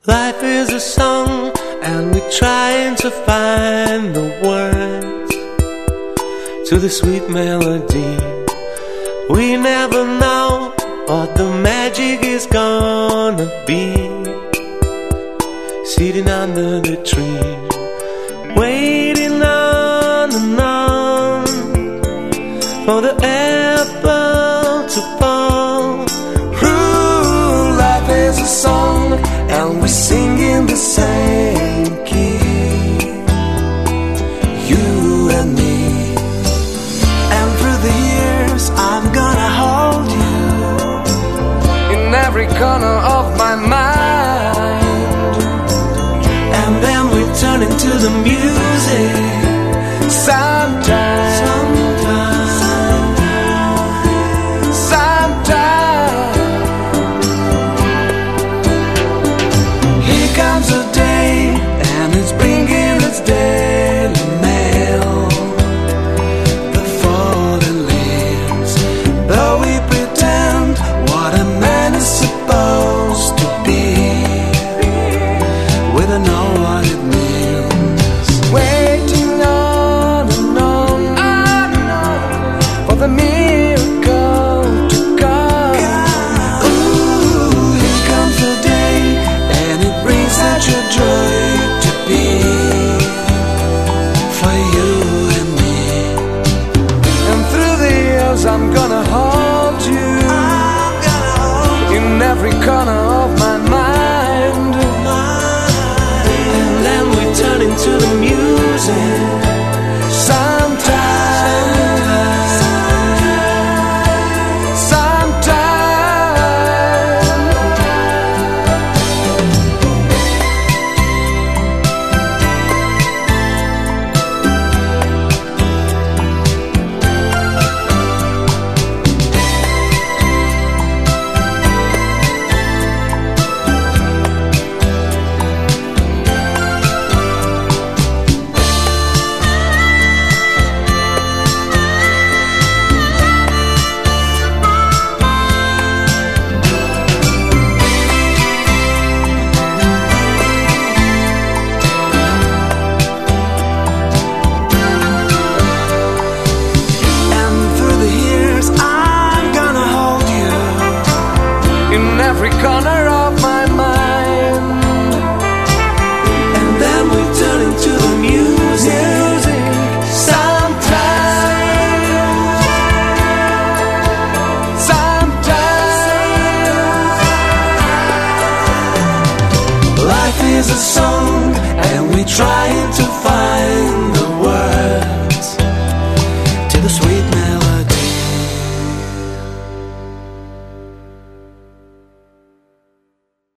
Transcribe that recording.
Life is a song and we're trying to find the words to the sweet melody. We never know what the magic is gonna be. Sitting under the tree, waiting on and on for the apple to fall. Ooh, life is a song and we sing in the same key, you and me. And through the years I'm gonna hold you in every corner of my mind. And then we turn into the music sometimes, sometimes, sometimes. Here comes a day and it's bringing its daily mail. The fallen leaves, though we pretend what a man is supposed to be, we don't know what it means. Waiting on and on for the miracle to come. Ooh, here comes the day and it brings such a joy to be for you and me. And through the years I'm gonna hold you in every corner of my mind. And then we turn into the music sometimes, sometimes. And through the years I'm gonna hold you in every corner of my mind. And then we turn into the music sometimes, sometimes. Life is a song and we're trying to find